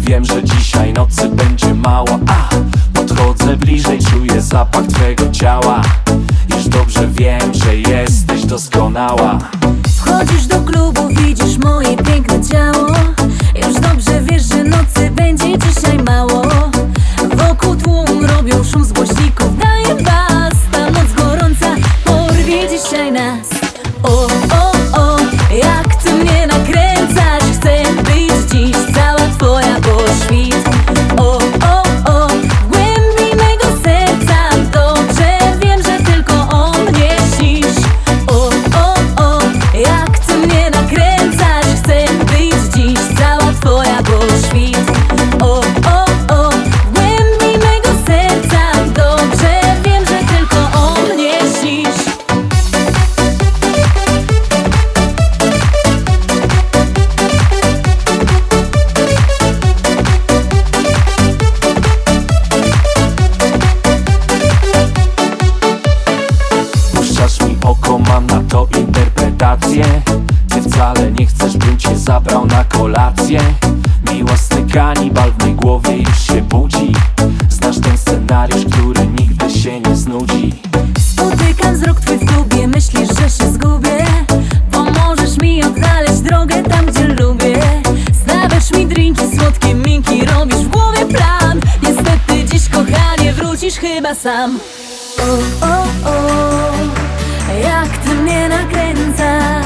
wiem, że dzisiaj nocy będzie mało. Podchodzę bliżej, czuję zapach twego ciała. Już dobrze wiem, że jesteś doskonała. Wchodzisz do klubu, widzisz moje piękne ciało. Już dobrze wiesz, że nocy będzie dzisiaj mało. Wokół tłum robią szum z głośników, daje bas. Ta noc gorąca porwie dzisiaj nas. O, o, o, jak ty mnie nakręcasz. Chcę być dziś cała twoja po świt. O, o, o, w głębi mego serca dobrze wiem, że tylko o mnie śnisz. O, o, o, jak ty mnie nakręcasz. Chcę być dziś cała twoja po świt. O, o, o, w głębi mego serca dobrze wiem, że tylko o mnie śnisz. Puszczasz mi oko, mam na to interpretację. Ty wcale nie chcesz, bym cię zabrał na kolację. Miłosny kanibal w mej głowie już się budzi. Znasz ten scenariusz, który nigdy się nie znudzi. Spotykam wzrok twój w klubie, myślisz, że się zgubię. Pomożesz mi odnaleźć drogę tam, gdzie lubię. Stawiasz mi drinki, słodkie minki, robisz w głowie plan. Niestety dziś, kochanie, wrócisz chyba sam. O, o, o, jak ty mnie nakręcasz.